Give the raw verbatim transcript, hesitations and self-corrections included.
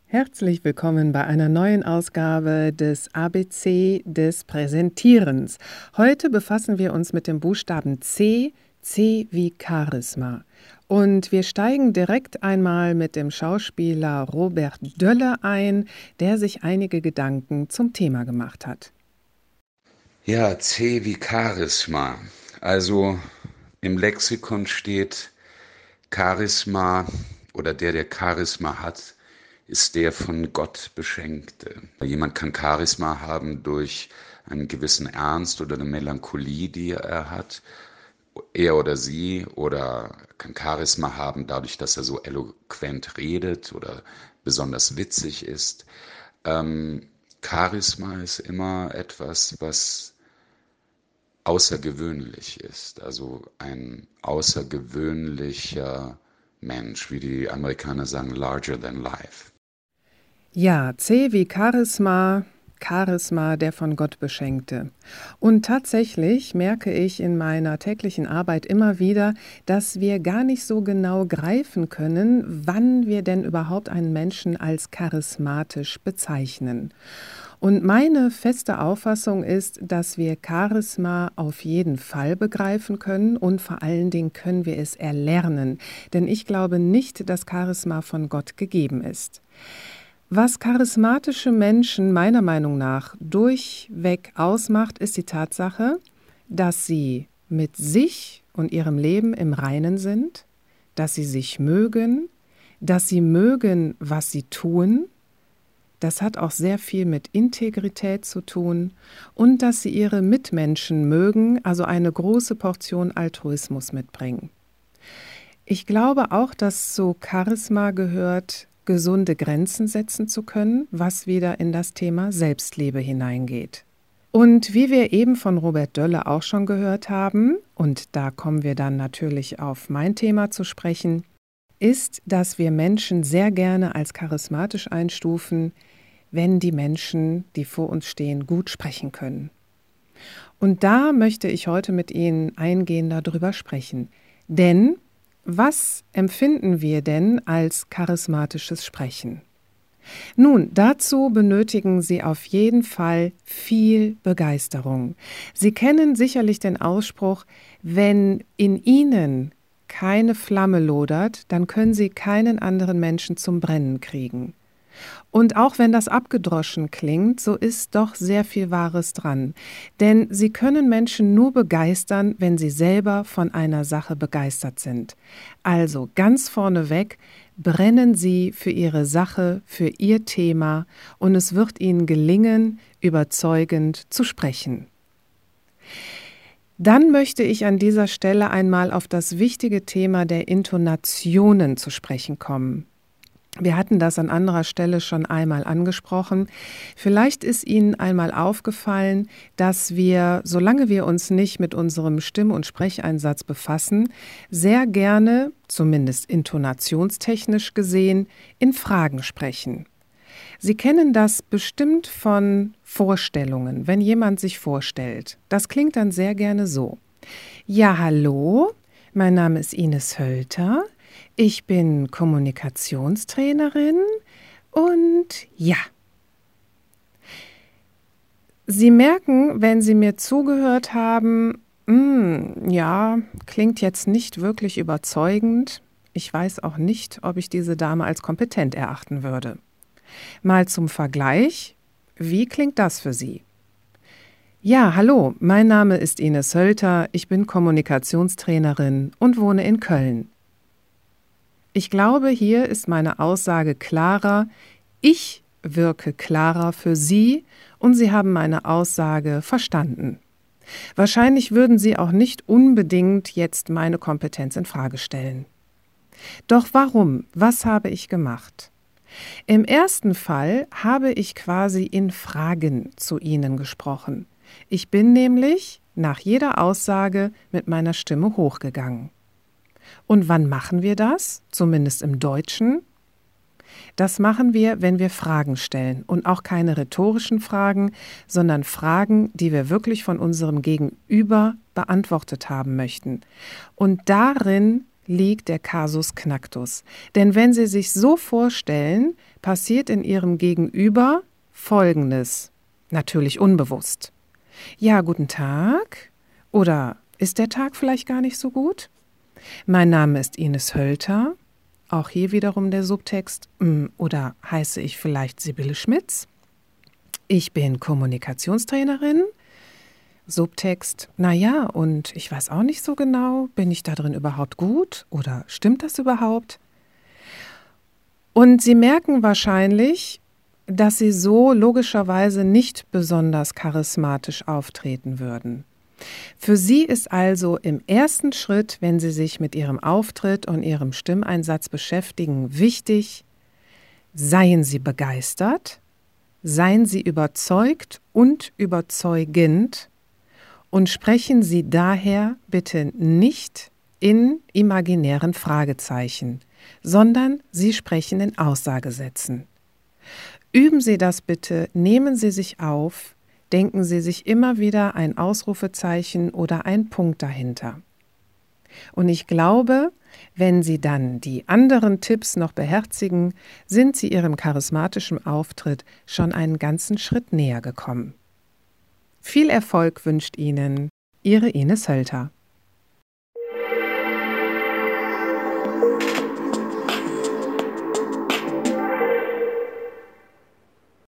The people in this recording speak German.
Herzlich willkommen bei einer neuen Ausgabe des A B C des Präsentierens. Heute befassen wir uns mit dem Buchstaben C, C wie Charisma. Und wir steigen direkt einmal mit dem Schauspieler Robert Dölle ein, der sich einige Gedanken zum Thema gemacht hat. Ja, C wie Charisma. Also im Lexikon steht Charisma oder der, der Charisma hat, ist der von Gott Beschenkte. Jemand kann Charisma haben durch einen gewissen Ernst oder eine Melancholie, die er hat, er oder sie, oder kann Charisma haben dadurch, dass er so eloquent redet oder besonders witzig ist. Ähm, Charisma ist immer etwas, was außergewöhnlich ist, also ein außergewöhnlicher Mensch, wie die Amerikaner sagen, larger than life. Ja, C wie Charisma, Charisma, der von Gott Beschenkte. Und tatsächlich merke ich in meiner täglichen Arbeit immer wieder, dass wir gar nicht so genau greifen können, wann wir denn überhaupt einen Menschen als charismatisch bezeichnen. Und meine feste Auffassung ist, dass wir Charisma auf jeden Fall begreifen können und vor allen Dingen können wir es erlernen. Denn ich glaube nicht, dass Charisma von Gott gegeben ist. Was charismatische Menschen meiner Meinung nach durchweg ausmacht, ist die Tatsache, dass sie mit sich und ihrem Leben im Reinen sind, dass sie sich mögen, dass sie mögen, was sie tun. Das hat auch sehr viel mit Integrität zu tun und dass sie ihre Mitmenschen mögen, also eine große Portion Altruismus mitbringen. Ich glaube auch, dass zu Charisma gehört, gesunde Grenzen setzen zu können, was wieder in das Thema Selbstliebe hineingeht. Und wie wir eben von Robert Dölle auch schon gehört haben, und da kommen wir dann natürlich auf mein Thema zu sprechen, ist, dass wir Menschen sehr gerne als charismatisch einstufen, wenn die Menschen, die vor uns stehen, gut sprechen können. Und da möchte ich heute mit Ihnen eingehender darüber sprechen. Denn was empfinden wir denn als charismatisches Sprechen? Nun, dazu benötigen Sie auf jeden Fall viel Begeisterung. Sie kennen sicherlich den Ausspruch, wenn in Ihnen keine Flamme lodert, dann können Sie keinen anderen Menschen zum Brennen kriegen. Und auch wenn das abgedroschen klingt, so ist doch sehr viel Wahres dran. Denn Sie können Menschen nur begeistern, wenn sie selber von einer Sache begeistert sind. Also ganz vorneweg, brennen Sie für Ihre Sache, für Ihr Thema und es wird Ihnen gelingen, überzeugend zu sprechen. Dann möchte ich an dieser Stelle einmal auf das wichtige Thema der Intonationen zu sprechen kommen. Wir hatten das an anderer Stelle schon einmal angesprochen. Vielleicht ist Ihnen einmal aufgefallen, dass wir, solange wir uns nicht mit unserem Stimm- und Sprecheinsatz befassen, sehr gerne, zumindest intonationstechnisch gesehen, in Fragen sprechen. Sie kennen das bestimmt von Vorstellungen, wenn jemand sich vorstellt. Das klingt dann sehr gerne so. Ja, hallo, mein Name ist Ines Hölter. Ich bin Kommunikationstrainerin und ja. Sie merken, wenn Sie mir zugehört haben, mh, ja, klingt jetzt nicht wirklich überzeugend. Ich weiß auch nicht, ob ich diese Dame als kompetent erachten würde. Mal zum Vergleich, wie klingt das für Sie? Ja, hallo, mein Name ist Ines Hölter, ich bin Kommunikationstrainerin und wohne in Köln. Ich glaube, hier ist meine Aussage klarer. Ich wirke klarer für Sie und Sie haben meine Aussage verstanden. Wahrscheinlich würden Sie auch nicht unbedingt jetzt meine Kompetenz in Frage stellen. Doch warum? Was habe ich gemacht? Im ersten Fall habe ich quasi in Fragen zu Ihnen gesprochen. Ich bin nämlich nach jeder Aussage mit meiner Stimme hochgegangen. Und wann machen wir das? Zumindest im Deutschen. Das machen wir, wenn wir Fragen stellen und auch keine rhetorischen Fragen, sondern Fragen, die wir wirklich von unserem Gegenüber beantwortet haben möchten. Und darin liegt der Kasus Knacktus. Denn wenn Sie sich so vorstellen, passiert in Ihrem Gegenüber Folgendes, natürlich unbewusst. Ja, guten Tag. Oder ist der Tag vielleicht gar nicht so gut? Mein Name ist Ines Hölter. Auch hier wiederum der Subtext. Oder heiße ich vielleicht Sibylle Schmitz? Ich bin Kommunikationstrainerin. Subtext, naja, und ich weiß auch nicht so genau, bin ich da drin überhaupt gut oder stimmt das überhaupt? Und Sie merken wahrscheinlich, dass Sie so logischerweise nicht besonders charismatisch auftreten würden. Für Sie ist also im ersten Schritt, wenn Sie sich mit Ihrem Auftritt und Ihrem Stimmeinsatz beschäftigen, wichtig, seien Sie begeistert, seien Sie überzeugt und überzeugend und sprechen Sie daher bitte nicht in imaginären Fragezeichen, sondern Sie sprechen in Aussagesätzen. Üben Sie das bitte, nehmen Sie sich auf, denken Sie sich immer wieder ein Ausrufezeichen oder ein Punkt dahinter. Und ich glaube, wenn Sie dann die anderen Tipps noch beherzigen, sind Sie Ihrem charismatischen Auftritt schon einen ganzen Schritt näher gekommen. Viel Erfolg wünscht Ihnen Ihre Ines Hölter.